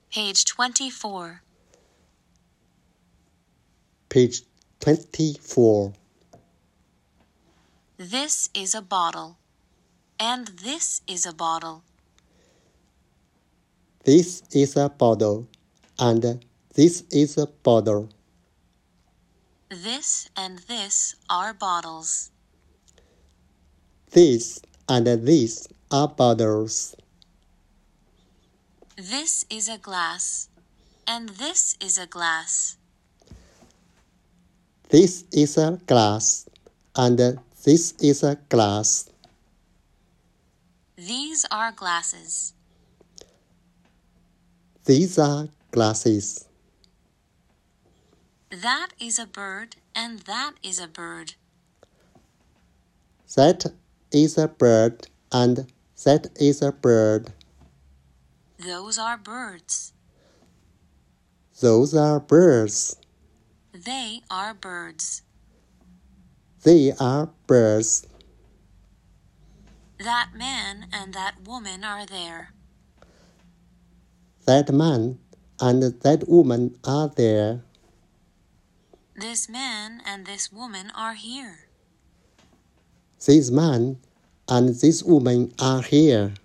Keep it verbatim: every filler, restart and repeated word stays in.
Page twenty-four. Page twenty-four. This is a bottle. And this is a bottle. This is a bottle, and this is a bottle. This and this are bottles. This and this are bottles. This is a glass, and this is a glass. This is a glass, and this is a glass. These are glasses. These are glasses. That is a bird, and that is a bird. That is a bird, and that is a bird. Those are birds. Those are birds. They are birds. They are birds. That man and that woman are there. That man and that woman are there. This man and this woman are here. This man and this woman are here.